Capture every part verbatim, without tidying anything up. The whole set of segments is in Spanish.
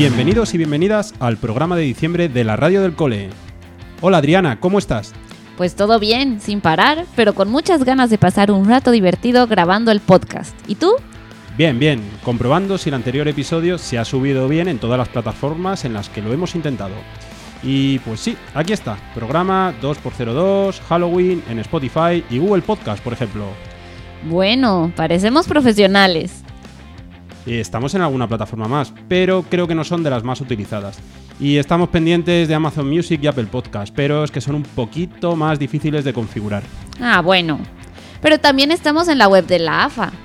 Bienvenidos y bienvenidas al programa de diciembre de la Radio del Cole. Hola Adriana, ¿cómo estás? Pues todo bien, sin parar, pero con muchas ganas de pasar un rato divertido grabando el podcast. ¿Y tú? Bien, bien, comprobando si el anterior episodio se ha subido bien en todas las plataformas en las que lo hemos intentado. Y pues sí, aquí está, programa dos por cero dos, Halloween, en Spotify y Google Podcast, por ejemplo. Bueno, parecemos profesionales. Estamos en alguna plataforma más, pero creo que no son de las más utilizadas. Y estamos pendientes de Amazon Music y Apple Podcast, pero es que son un poquito más difíciles de configurar. Ah, bueno. Pero también estamos en la web de la A F A,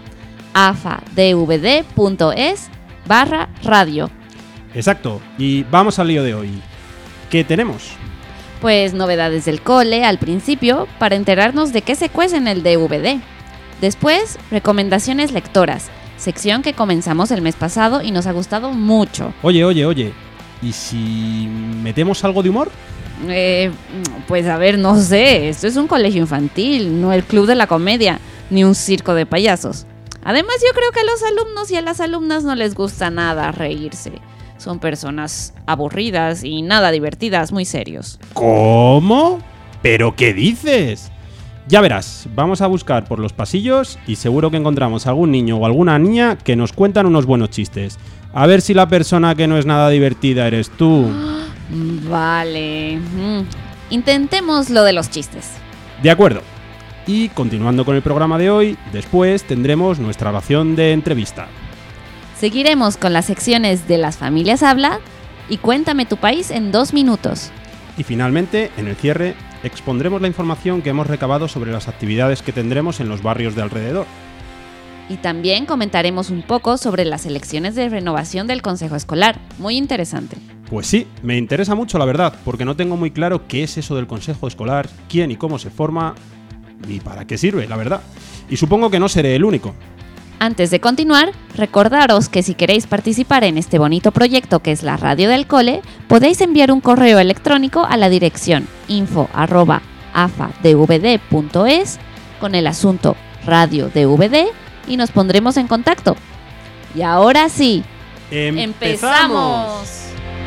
afadvd.es barra radio. Exacto, y vamos al lío de hoy. ¿Qué tenemos? Pues novedades del cole al principio, para enterarnos de qué se cuece en el D V D. Después, recomendaciones lectoras, sección que comenzamos el mes pasado y nos ha gustado mucho. Oye, oye, oye, ¿y si metemos algo de humor? Eh, pues a ver, no sé, esto es un colegio infantil, no el club de la comedia, ni un circo de payasos. Además, yo creo que a los alumnos y a las alumnas no les gusta nada reírse. Son personas aburridas y nada divertidas, muy serios. ¿Cómo? ¿Pero qué dices? Ya verás, vamos a buscar por los pasillos y seguro que encontramos algún niño o alguna niña que nos cuentan unos buenos chistes. A ver si la persona que no es nada divertida eres tú. Vale. Intentemos lo de los chistes. De acuerdo. Y continuando con el programa de hoy, después tendremos nuestra ración de entrevista. Seguiremos con las secciones de Las Familias Habla y Cuéntame tu país en dos minutos. Y finalmente, en el cierre, expondremos la información que hemos recabado sobre las actividades que tendremos en los barrios de alrededor. Y también comentaremos un poco sobre las elecciones de renovación del Consejo Escolar. Muy interesante. Pues sí, me interesa mucho la verdad, porque no tengo muy claro qué es eso del Consejo Escolar, quién y cómo se forma, ni para qué sirve, la verdad. Y supongo que no seré el único. Antes de continuar, recordaros que si queréis participar en este bonito proyecto que es la Radio del Cole, podéis enviar un correo electrónico a la dirección info arroba afadvd.es con el asunto Radio D V D y nos pondremos en contacto. Y ahora sí, ¡empezamos!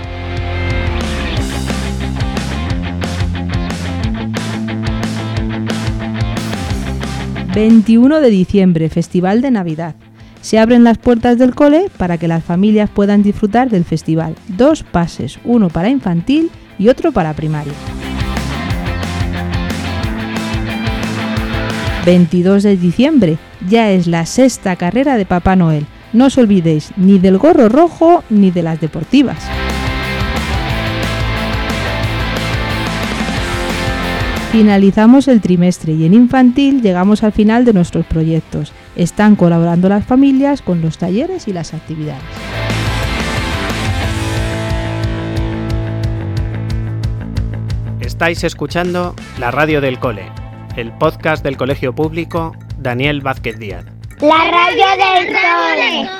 veintiuno de diciembre, Festival de Navidad. Se abren las puertas del cole para que las familias puedan disfrutar del festival. Dos pases, uno para infantil y otro para primaria. veintidós de diciembre, ya es la sexta carrera de Papá Noel. No os olvidéis ni del gorro rojo ni de las deportivas. Finalizamos el trimestre y en infantil llegamos al final de nuestros proyectos. Están colaborando las familias con los talleres y las actividades. Estáis escuchando La Radio del Cole, el podcast del Colegio Público Daniel Vázquez Díaz. La Radio del Cole.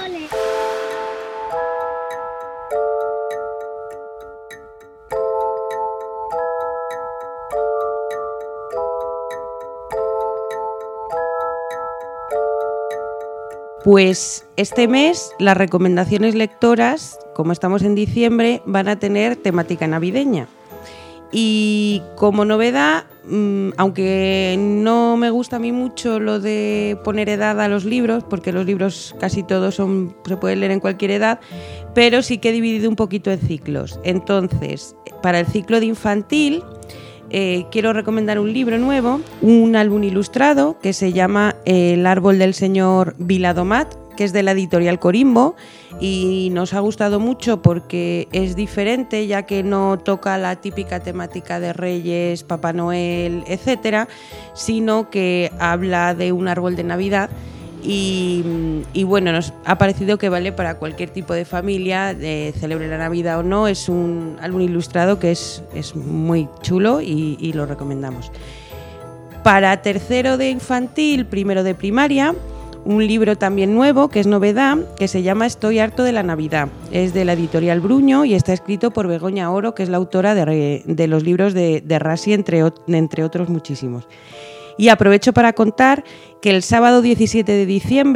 Pues este mes las recomendaciones lectoras, como estamos en diciembre, van a tener temática navideña. Y como novedad, mmm, aunque no me gusta a mí mucho lo de poner edad a los libros, porque los libros casi todos son, se pueden leer en cualquier edad, pero sí que he dividido un poquito en ciclos. Entonces, para el ciclo de infantil, Eh, quiero recomendar un libro nuevo, un álbum ilustrado que se llama El árbol del señor Viladomat, que es de la editorial Corimbo y nos ha gustado mucho porque es diferente, ya que no toca la típica temática de Reyes, Papá Noel, etcétera, sino que habla de un árbol de Navidad. Y, y bueno, nos ha parecido que vale para cualquier tipo de familia, eh, celebre la Navidad o no. Es un álbum ilustrado que es, es muy chulo y, y lo recomendamos. Para tercero de infantil, primero de primaria, un libro también nuevo, que es novedad, que se llama Estoy harto de la Navidad. Es de la editorial Bruño y está escrito por Begoña Oro, que es la autora de, de los libros de, de Rasi, entre, entre otros muchísimos. Y aprovecho para contar que el sábado diecisiete de diciembre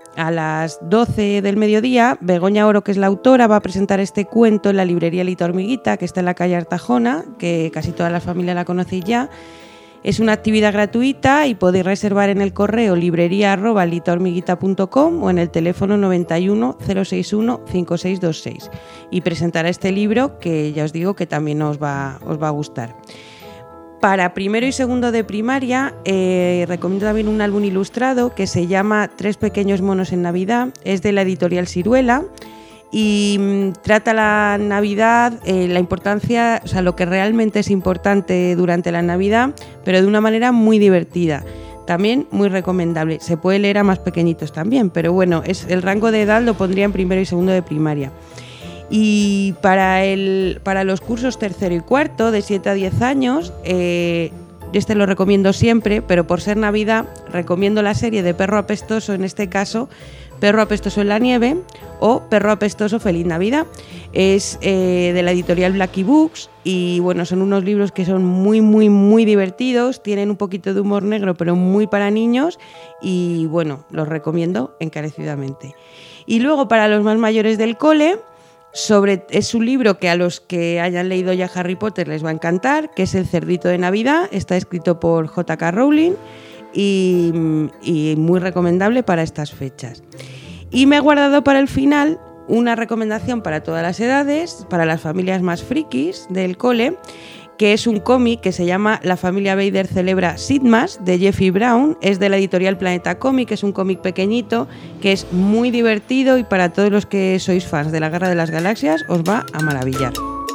a las doce del mediodía, Begoña Oro, que es la autora, va a presentar este cuento en la librería Lita Hormiguita, que está en la calle Artajona, que casi toda la familia la conocéis ya. Es una actividad gratuita y podéis reservar en el correo librería arroba litahormiguita punto com o en el teléfono noventa y uno, cero sesenta y uno, cincuenta y seis veintiséis. Y presentará este libro que ya os digo que también os va, os va a gustar. Para primero y segundo de primaria, eh, recomiendo también un álbum ilustrado que se llama Tres pequeños monos en Navidad. Es de la editorial Siruela y mmm, trata la Navidad, eh, la importancia, o sea, lo que realmente es importante durante la Navidad, pero de una manera muy divertida. También muy recomendable. Se puede leer a más pequeñitos también, pero bueno, es, el rango de edad lo pondría en primero y segundo de primaria. Y para, el, para los cursos tercero y cuarto, de siete a diez años, eh, este lo recomiendo siempre, pero por ser Navidad, recomiendo la serie de Perro Apestoso, en este caso, Perro Apestoso en la Nieve o Perro Apestoso Feliz Navidad. Es eh, de la editorial Blackie Books y bueno, son unos libros que son muy, muy, muy divertidos, tienen un poquito de humor negro, pero muy para niños y bueno, los recomiendo encarecidamente. Y luego para los más mayores del cole, Sobre, es un libro que a los que hayan leído ya Harry Potter les va a encantar, que es El cerdito de Navidad, está escrito por J K Rowling y, y muy recomendable para estas fechas. Y me he guardado para el final una recomendación para todas las edades, para las familias más frikis del cole, que es un cómic que se llama La familia Vader celebra Sitmas, de Jeffrey Brown. Es de la editorial Planeta Cómic, es un cómic pequeñito que es muy divertido y para todos los que sois fans de la Guerra de las Galaxias os va a maravillar.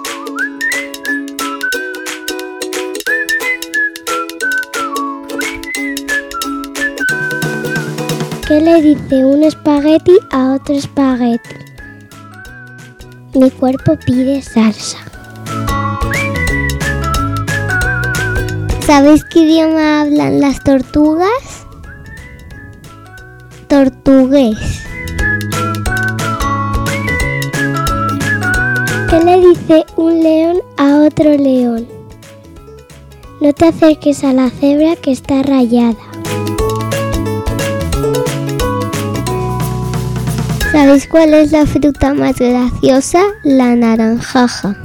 ¿Qué le dice un espagueti a otro espagueti? Mi cuerpo pide salsa. ¿Sabéis qué idioma hablan las tortugas? Tortugués. ¿Qué le dice un león a otro león? No te acerques a la cebra que está rayada. ¿Sabéis cuál es la fruta más graciosa? La naranjaja.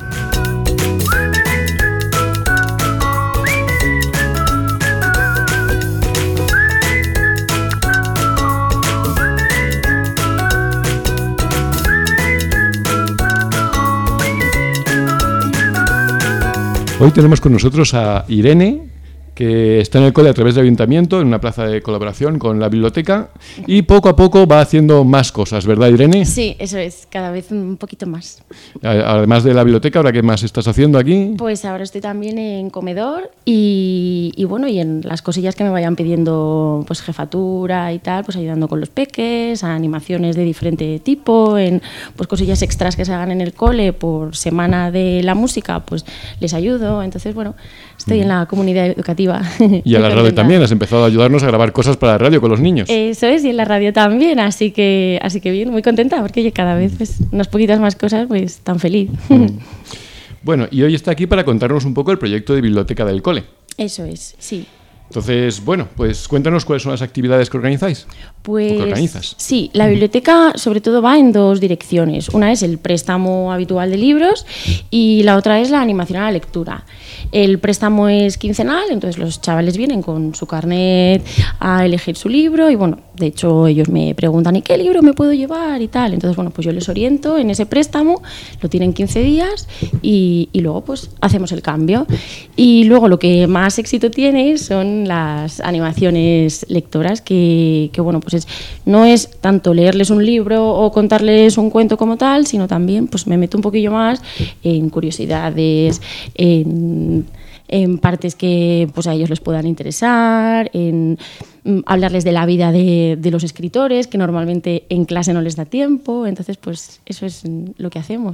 Hoy tenemos con nosotros a Irene, que está en el cole a través del ayuntamiento, en una plaza de colaboración con la biblioteca, y poco a poco va haciendo más cosas, ¿verdad, Irene? Sí, eso es, cada vez un poquito más. Además de la biblioteca, ¿ahora qué más estás haciendo aquí? Pues ahora estoy también en comedor y, y bueno, y en las cosillas que me vayan pidiendo, pues jefatura y tal, pues ayudando con los peques, a animaciones de diferente tipo, en pues cosillas extras que se hagan en el cole por semana de la música, pues les ayudo. Entonces, bueno, estoy mm. en la comunidad educativa. Y a la radio también, has empezado a ayudarnos a grabar cosas para la radio con los niños. Eso es, y en la radio también, así que así que bien, muy contenta, porque oye, cada vez pues, unas poquitas más cosas, pues tan feliz. Mm. Bueno, y hoy está aquí para contarnos un poco el proyecto de biblioteca del cole. Eso es, sí. Entonces, bueno, pues cuéntanos cuáles son las actividades que organizáis. Pues, ¿O que organizas? Sí, la biblioteca sobre todo va en dos direcciones. Una es el préstamo habitual de libros y la otra es la animación a la lectura. El préstamo es quincenal, entonces los chavales vienen con su carnet a elegir su libro y bueno, de hecho ellos me preguntan ¿y qué libro me puedo llevar? Y tal. Entonces, bueno, pues yo les oriento en ese préstamo, lo tienen quince días y, y luego pues hacemos el cambio. Y luego lo que más éxito tiene son las animaciones lectoras que, que bueno, pues es, no es tanto leerles un libro o contarles un cuento como tal, sino también pues me meto un poquillo más en curiosidades, en, en partes que pues a ellos les puedan interesar, en mm, hablarles de la vida de, de los escritores, que normalmente en clase no les da tiempo. Entonces, pues eso es lo que hacemos.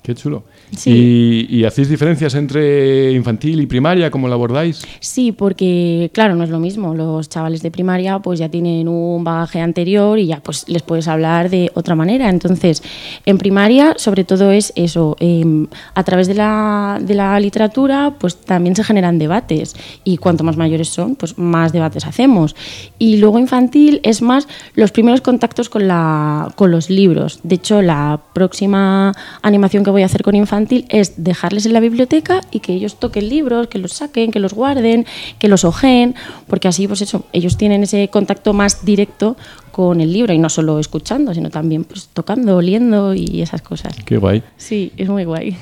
Qué chulo. Sí. ¿Y, ¿Y hacéis diferencias entre infantil y primaria? ¿Cómo lo abordáis? Sí, porque claro, no es lo mismo. Los chavales de primaria pues ya tienen un bagaje anterior y ya pues les puedes hablar de otra manera. Entonces, en primaria sobre todo es eso, eh, a través de la, de la literatura pues también se generan debates y cuanto más mayores son, pues más debates hacemos. Y luego infantil es más los primeros contactos con, la, con los libros. De hecho, la próxima animación que voy a hacer con infantil es dejarles en la biblioteca y que ellos toquen libros, que los saquen, que los guarden, que los ojeen, porque así pues eso, ellos tienen ese contacto más directo con el libro y no solo escuchando, sino también pues tocando, oliendo y esas cosas. Qué guay. Sí, es muy guay.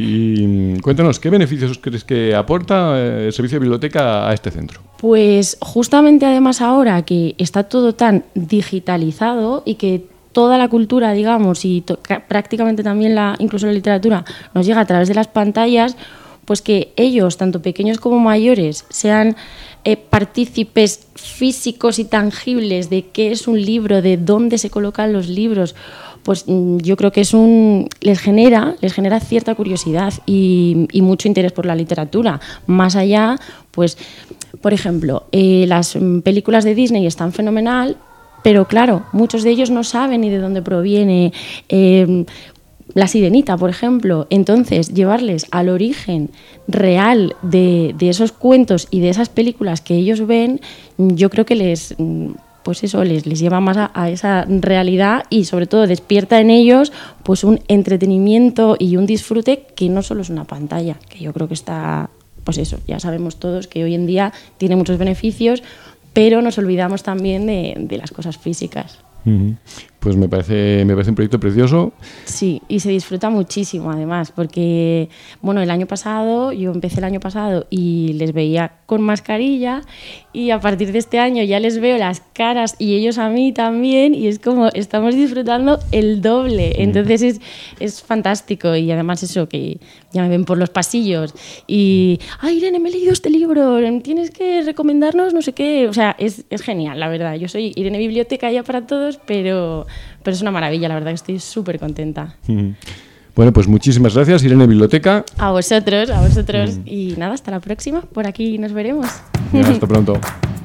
Y cuéntanos, ¿qué beneficios crees que aporta el servicio de biblioteca a este centro? Pues justamente además ahora que está todo tan digitalizado y que toda la cultura, digamos, y to- prácticamente también la, incluso la literatura, nos llega a través de las pantallas, pues que ellos, tanto pequeños como mayores, sean eh, partícipes físicos y tangibles de qué es un libro, de dónde se colocan los libros, pues yo creo que es un les genera les genera cierta curiosidad y, y mucho interés por la literatura. Más allá, pues, por ejemplo, eh, las películas de Disney están fenomenal, pero claro, muchos de ellos no saben ni de dónde proviene eh, La Sirenita, por ejemplo. Entonces, llevarles al origen real de, de esos cuentos y de esas películas que ellos ven, yo creo que les, pues eso, les, les lleva más a, a esa realidad y sobre todo despierta en ellos pues un entretenimiento y un disfrute que no solo es una pantalla, que yo creo que está, pues eso, ya sabemos todos que hoy en día tiene muchos beneficios, pero nos olvidamos también de, de las cosas físicas. Uh-huh. Pues me parece, me parece un proyecto precioso. Sí, y se disfruta muchísimo además, porque bueno, el año pasado, yo empecé el año pasado y les veía con mascarilla y a partir de este año ya les veo las caras y ellos a mí también y es como estamos disfrutando el doble, entonces es, es fantástico y además eso, que ya me ven por los pasillos y ¡ay, Irene, me he leído este libro! Tienes que recomendarnos no sé qué, o sea, es, es genial, la verdad. Yo soy Irene Biblioteca ya para todos, pero... Pero es una maravilla, la verdad que estoy súper contenta. Uh-huh. Bueno, pues muchísimas gracias, Irene Biblioteca. A vosotros, a vosotros. Uh-huh. Y nada, hasta la próxima. Por aquí nos veremos. Ya, hasta pronto.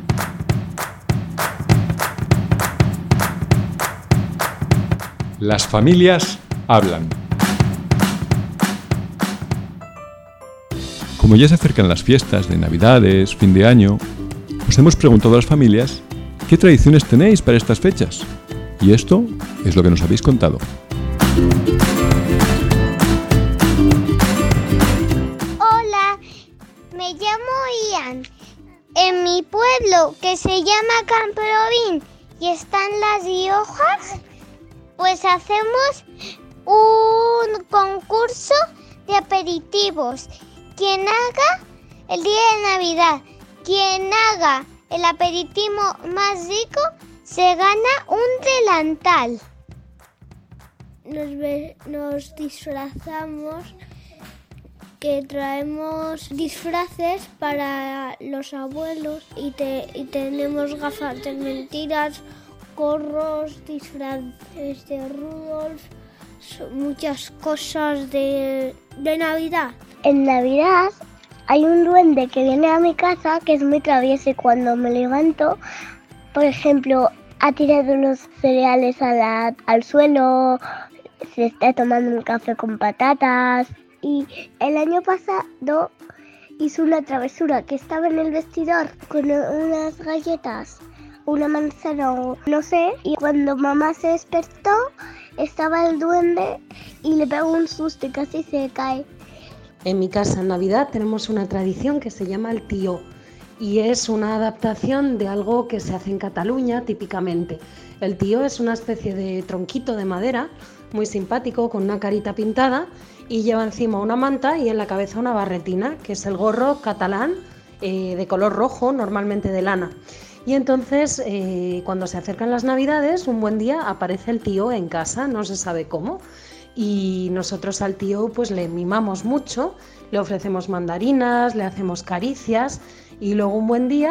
Las familias hablan. Como ya se acercan las fiestas de Navidades, fin de año, os hemos preguntado a las familias qué tradiciones tenéis para estas fechas. Y esto es lo que nos habéis contado. Hola, me llamo Ian. En mi pueblo, que se llama Camprovín y están Las Riojas, pues hacemos un concurso de aperitivos. Quien haga el día de Navidad, quien haga el aperitivo más rico, se gana un delantal. Nos, ve, nos disfrazamos, que traemos disfraces para los abuelos y, te, y tenemos gafas de mentiras, gorros, disfraces de Rudolf, muchas cosas de, de Navidad. En Navidad hay un duende que viene a mi casa que es muy travieso y cuando me levanto, por ejemplo, ha tirado los cereales a la, al suelo, se está tomando un café con patatas. Y el año pasado hizo una travesura que estaba en el vestidor con unas galletas, una manzana o no sé. Y cuando mamá se despertó, estaba el duende y le pegó un susto y casi se cae. En mi casa en Navidad tenemos una tradición que se llama el tío. Y es una adaptación de algo que se hace en Cataluña típicamente. El tío es una especie de tronquito de madera, muy simpático, con una carita pintada, y lleva encima una manta y en la cabeza una barretina, que es el gorro catalán eh, de color rojo, normalmente de lana. Y entonces, eh, cuando se acercan las Navidades, un buen día aparece el tío en casa, no se sabe cómo, y nosotros al tío pues le mimamos mucho, le ofrecemos mandarinas, le hacemos caricias, y luego un buen día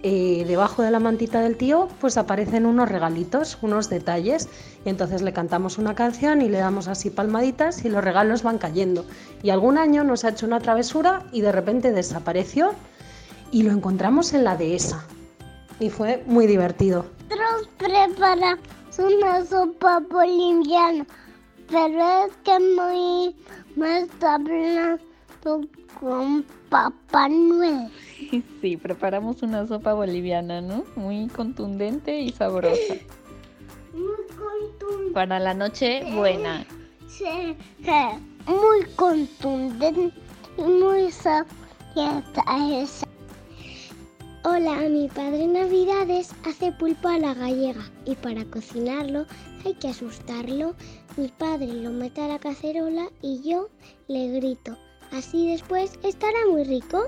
eh, debajo de la mantita del tío pues aparecen unos regalitos, unos detalles, y entonces le cantamos una canción y le damos así palmaditas y los regalos van cayendo. Y algún año nos ha hecho una travesura y de repente desapareció y lo encontramos en la dehesa y fue muy divertido. Nosotros preparamos una sopa boliviana, pero es que muy me está hablando con Papá Noel. Sí, preparamos una sopa boliviana, ¿no? Muy contundente y sabrosa. Muy contundente. Para la noche buena. Sí, sí, muy contundente y muy sabrosa esa. Hola, mi padre en Navidades hace pulpo a la gallega y para cocinarlo hay que asustarlo. Mi padre lo mete a la cacerola y yo le grito. Así después estará muy rico.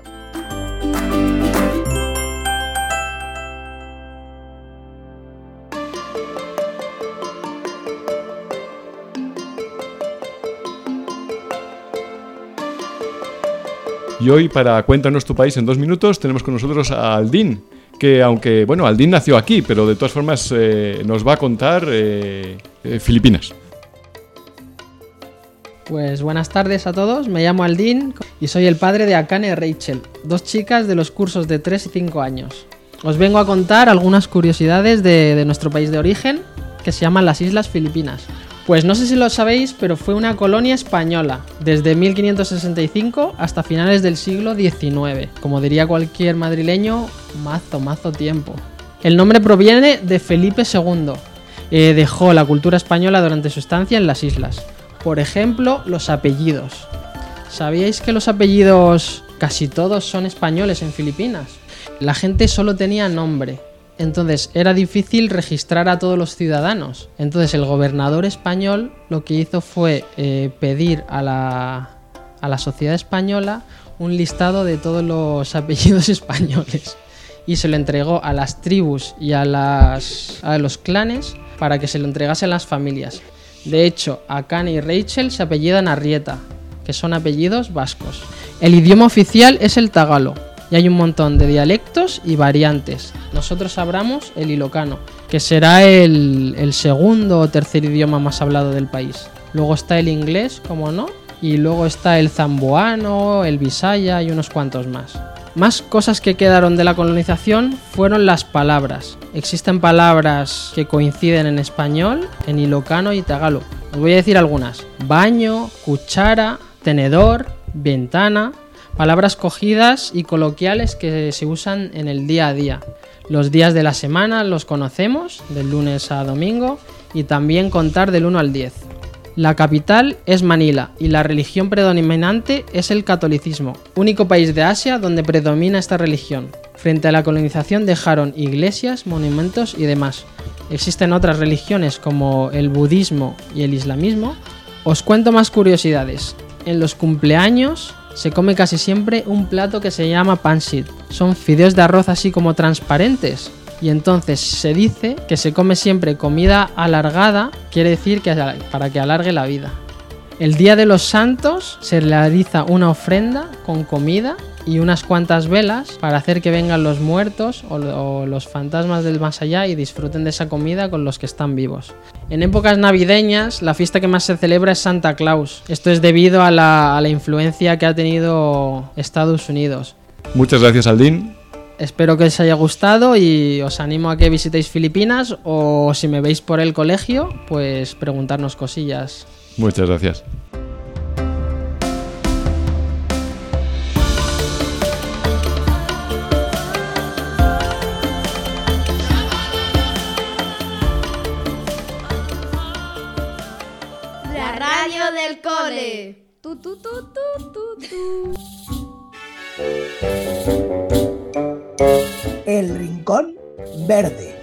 Y hoy, para Cuéntanos tu país en dos minutos, tenemos con nosotros a Aldín, que aunque, bueno, Aldín nació aquí, pero de todas formas eh, nos va a contar eh, eh, Filipinas. Pues buenas tardes a todos, me llamo Aldín y soy el padre de Akane y Rachel, dos chicas de los cursos de tres y cinco años. Os vengo a contar algunas curiosidades de, de nuestro país de origen, que se llaman las Islas Filipinas. Pues no sé si lo sabéis, pero fue una colonia española desde mil quinientos sesenta y cinco hasta finales del siglo diecinueve. Como diría cualquier madrileño, mazo, mazo tiempo. El nombre proviene de Felipe segundo. Eh, dejó la cultura española durante su estancia en las islas. Por ejemplo, los apellidos. ¿Sabíais que los apellidos casi todos son españoles en Filipinas? La gente solo tenía nombre. Entonces era difícil registrar a todos los ciudadanos. Entonces el gobernador español lo que hizo fue eh, pedir a la, a la sociedad española un listado de todos los apellidos españoles y se lo entregó a las tribus y a, las, a los clanes para que se lo entregasen a las familias. De hecho, Akane y Rachel se apellidan Arrieta, que son apellidos vascos. El idioma oficial es el tagalo. Y hay un montón de dialectos y variantes. Nosotros hablamos el ilocano, que será el, el segundo o tercer idioma más hablado del país. Luego está el inglés, como no, y luego está el zamboano, el bisaya y unos cuantos más. Más cosas que quedaron de la colonización fueron las palabras. Existen palabras que coinciden en español, en ilocano y tagalo. Os voy a decir algunas. Baño, cuchara, tenedor, ventana... Palabras cogidas y coloquiales que se usan en el día a día. Los días de la semana los conocemos, del lunes a domingo, y también contar del uno al diez. La capital es Manila y la religión predominante es el catolicismo, único país de Asia donde predomina esta religión. Frente a la colonización dejaron iglesias, monumentos y demás. Existen otras religiones como el budismo y el islamismo. Os cuento más curiosidades. En los cumpleaños se come casi siempre un plato que se llama pansit. Son fideos de arroz así como transparentes. Y entonces se dice que se come siempre comida alargada, quiere decir que para que alargue la vida. El Día de los Santos se realiza una ofrenda con comida y unas cuantas velas para hacer que vengan los muertos o los fantasmas del más allá y disfruten de esa comida con los que están vivos. En épocas navideñas, la fiesta que más se celebra es Santa Claus. Esto es debido a la, a la influencia que ha tenido Estados Unidos. Muchas gracias, Aldín. Espero que os haya gustado y os animo a que visitéis Filipinas o si me veis por el colegio, pues preguntarnos cosillas. Muchas gracias. La radio del cole. Tu, tu, tu, tu, tu, tu. El Rincón Verde.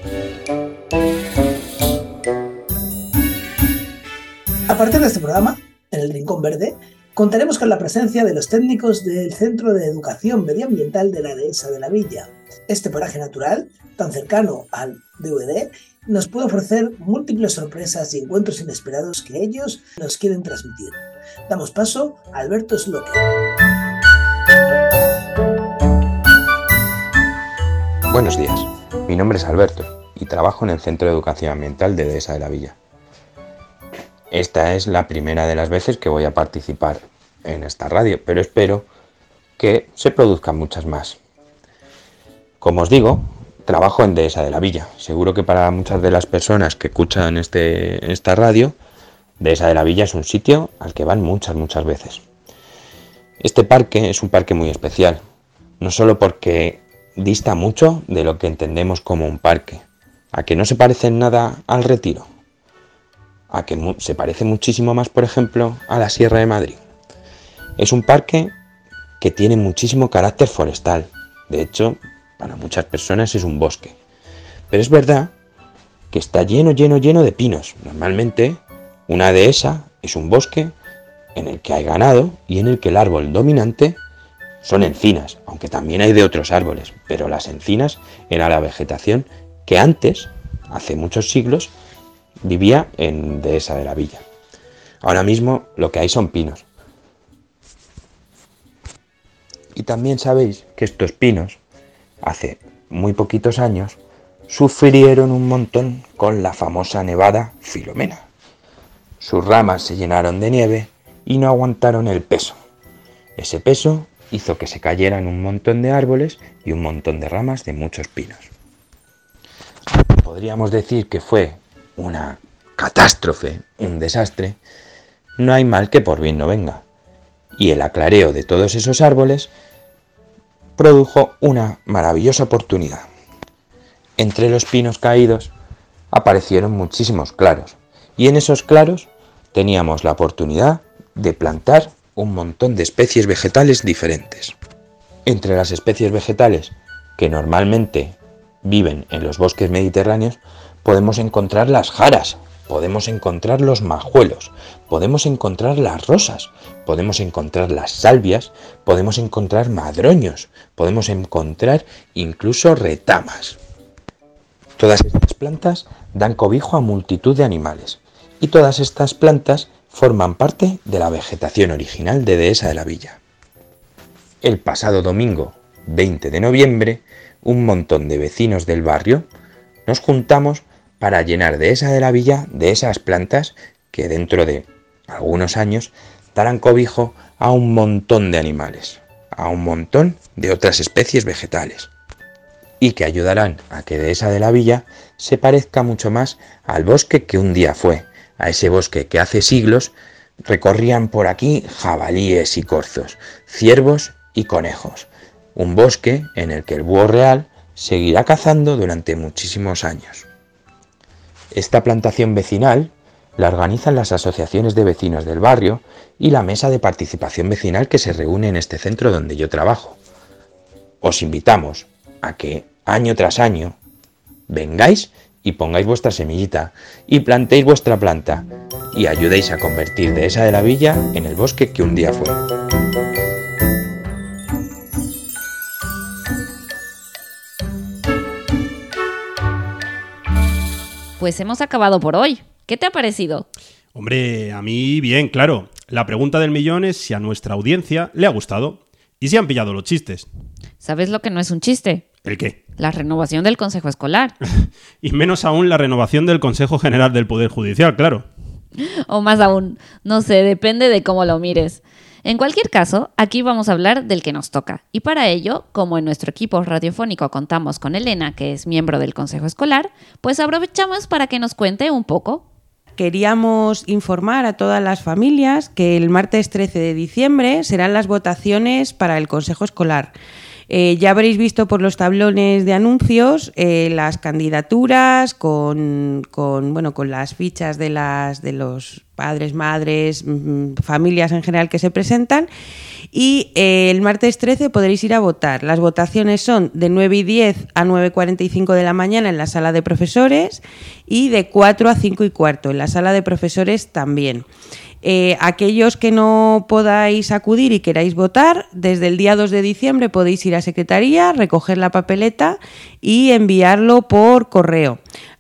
A partir de este programa, en el Rincón Verde, contaremos con la presencia de los técnicos del Centro de Educación Medioambiental de la Dehesa de la Villa. Este paraje natural, tan cercano al D V D, nos puede ofrecer múltiples sorpresas y encuentros inesperados que ellos nos quieren transmitir. Damos paso a Alberto Sloque. Buenos días, mi nombre es Alberto y trabajo en el Centro de Educación Ambiental de Dehesa de la Villa. Esta es la primera de las veces que voy a participar en esta radio, pero espero que se produzcan muchas más. Como os digo, trabajo en Dehesa de la Villa. Seguro que para muchas de las personas que escuchan este, esta radio, Dehesa de la Villa es un sitio al que van muchas, muchas veces. Este parque es un parque muy especial, no solo porque dista mucho de lo que entendemos como un parque, a que no se parece en nada al Retiro, a que mu- se parece muchísimo más, por ejemplo, a la Sierra de Madrid. Es un parque que tiene muchísimo carácter forestal. De hecho, para muchas personas es un bosque. Pero es verdad que está lleno, lleno, lleno de pinos. Normalmente, una dehesa es un bosque en el que hay ganado y en el que el árbol dominante son encinas, aunque también hay de otros árboles. Pero las encinas era la vegetación que antes, hace muchos siglos, vivía en Dehesa de la Villa. Ahora mismo lo que hay son pinos. Y también sabéis que estos pinos, hace muy poquitos años, sufrieron un montón con la famosa nevada Filomena. Sus ramas se llenaron de nieve y no aguantaron el peso. Ese peso hizo que se cayeran un montón de árboles y un montón de ramas de muchos pinos. Podríamos decir que fue una catástrofe, un desastre. No hay mal que por bien no venga. Y el aclareo de todos esos árboles produjo una maravillosa oportunidad. Entre los pinos caídos aparecieron muchísimos claros, y en esos claros teníamos la oportunidad de plantar un montón de especies vegetales diferentes. Entre las especies vegetales que normalmente viven en los bosques mediterráneos podemos encontrar las jaras, podemos encontrar los majuelos, podemos encontrar las rosas, podemos encontrar las salvias, podemos encontrar madroños, podemos encontrar incluso retamas. Todas estas plantas dan cobijo a multitud de animales y todas estas plantas forman parte de la vegetación original de Dehesa de la Villa. El pasado domingo, veinte de noviembre, un montón de vecinos del barrio nos juntamos para llenar Dehesa de la Villa de esas plantas que dentro de algunos años darán cobijo a un montón de animales, a un montón de otras especies vegetales, y que ayudarán a que Dehesa de la Villa se parezca mucho más al bosque que un día fue, a ese bosque que hace siglos recorrían por aquí jabalíes y corzos, ciervos y conejos, un bosque en el que el búho real seguirá cazando durante muchísimos años. Esta plantación vecinal la organizan las asociaciones de vecinos del barrio y la mesa de participación vecinal que se reúne en este centro donde yo trabajo. Os invitamos a que año tras año vengáis y pongáis vuestra semillita y plantéis vuestra planta y ayudéis a convertir Dehesa de la Villa en el bosque que un día fue. Pues hemos acabado por hoy. ¿Qué te ha parecido? Hombre, a mí bien, claro. La pregunta del millón es si a nuestra audiencia le ha gustado y si han pillado los chistes. ¿Sabes lo que no es un chiste? ¿El qué? La renovación del Consejo Escolar. Y menos aún la renovación del Consejo General del Poder Judicial, claro. O más aún, no sé, depende de cómo lo mires. En cualquier caso, aquí vamos a hablar del que nos toca. Y para ello, como en nuestro equipo radiofónico contamos con Elena, que es miembro del Consejo Escolar, pues aprovechamos para que nos cuente un poco. Queríamos informar a todas las familias que el martes trece de diciembre serán las votaciones para el Consejo Escolar. Eh, ya habréis visto por los tablones de anuncios eh, las candidaturas con, con, bueno, con las fichas de, las, de los padres, madres, mmm, familias en general que se presentan, y eh, el martes trece podréis ir a votar. Las votaciones son de nueve y diez a nueve y cuarenta y cinco de la mañana en la sala de profesores y de cuatro a cinco y cuarto en la sala de profesores también. Eh, aquellos que no podáis acudir y queráis votar, desde el día dos de diciembre podéis ir a Secretaría, recoger la papeleta y enviarlo por correo.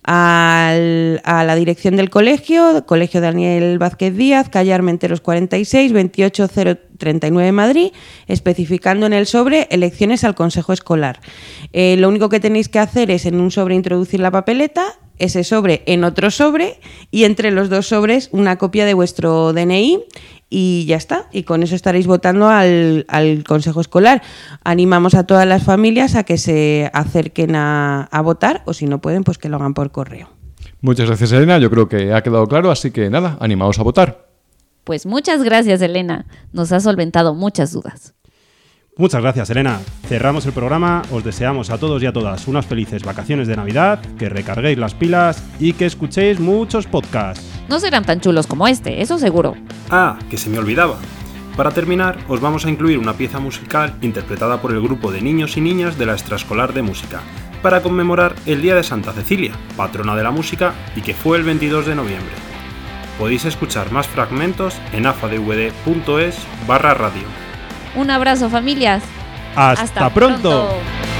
al, a la dirección del colegio, Colegio Daniel Vázquez Díaz, calle Armenteros cuarenta y seis, veintiocho cero treinta y nueve Madrid, especificando en el sobre elecciones al Consejo Escolar. Eh, lo único que tenéis que hacer es en un sobre introducir la papeleta, ese sobre en otro sobre y entre los dos sobres una copia de vuestro D N I y ya está. Y con eso estaréis votando al, al Consejo Escolar. Animamos a todas las familias a que se acerquen a, a votar o si no pueden, pues que lo hagan por correo. Muchas gracias, Elena. Yo creo que ha quedado claro, así que nada, animaos a votar. Pues muchas gracias, Elena. Nos ha solventado muchas dudas. Muchas gracias, Elena. Cerramos el programa. Os deseamos a todos y a todas unas felices vacaciones de Navidad, que recarguéis las pilas y que escuchéis muchos podcasts. No serán tan chulos como este, eso seguro. Ah, que se me olvidaba. Para terminar, os vamos a incluir una pieza musical interpretada por el grupo de niños y niñas de la Extraescolar de Música, para conmemorar el Día de Santa Cecilia, patrona de la música, y que fue el veintidós de noviembre. Podéis escuchar más fragmentos en afadvd.es barra radio. Un abrazo, familias. ¡Hasta, Hasta pronto. pronto.